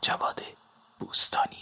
جواد بوستانی.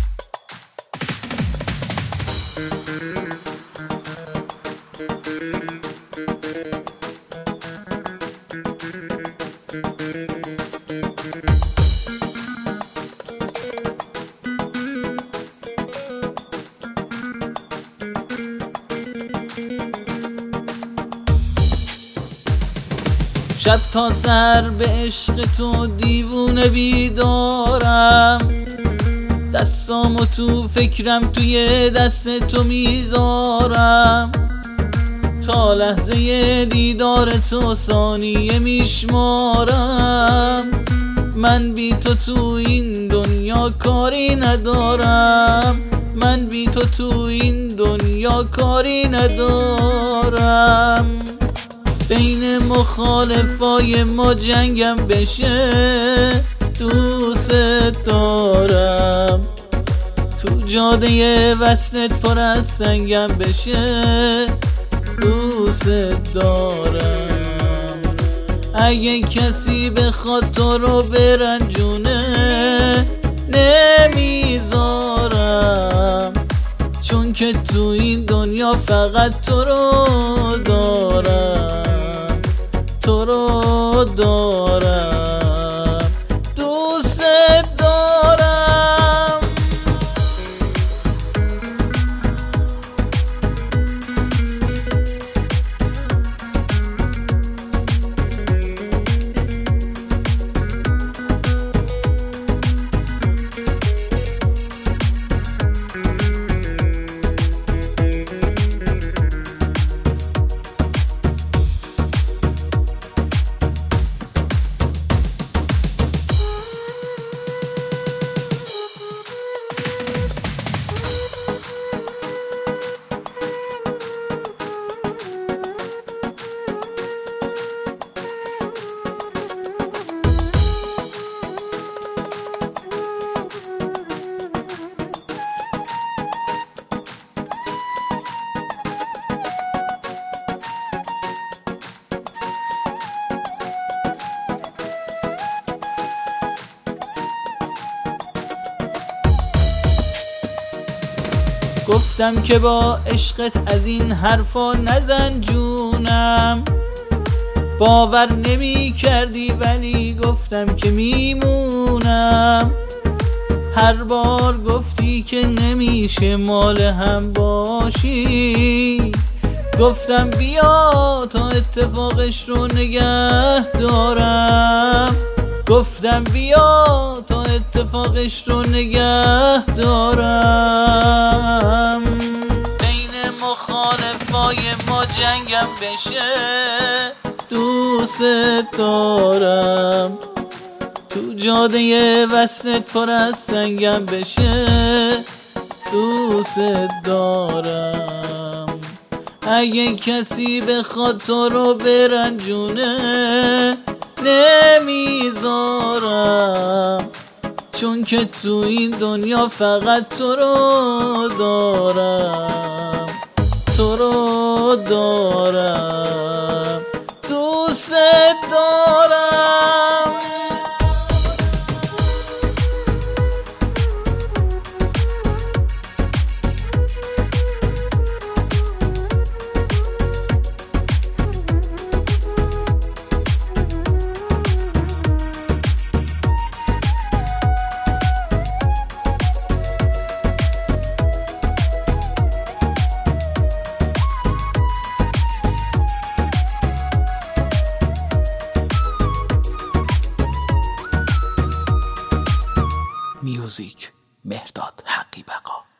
شب تا سر به عشق تو دیوونه بیدارم، دستامو تو فکرم توی دست تو میذارم، تا لحظه دیدار تو ثانیه میشمارم. من بی تو تو این دنیا کاری ندارم، من بی تو تو این دنیا کاری ندارم. بین مخالفای ما جنگم بشه، دوست دارم. تو جاده وصلت پر از سنگم بشه، دوست دارم. اگه کسی بخواد تو رو برنجونه نمیذارم، چون که تو این دنیا فقط تو رو دارم، تو رو دارم، دوست دارم. گفتم که با عشقت از این حرفا نزن جونم، باور نمی کردی ولی گفتم که میمونم. هر بار گفتی که نمیشه مال هم باشی، گفتم بیا تا اتفاقش رو نگه دارم، گفتم بیا تا اتفاقش رو نگه دارم. بین مخالفای ما جنگم بشه، دوست دارم. تو جاده وصلت پر از سنگم بشه، دوست دارم. اگه کسی بخواد تو رو برنجونه نمیذارم، چون که تو این دنیا فقط تو رو دارم، تو رو دارم، دوست دارم. میوزیک مهرداد حقی بقا.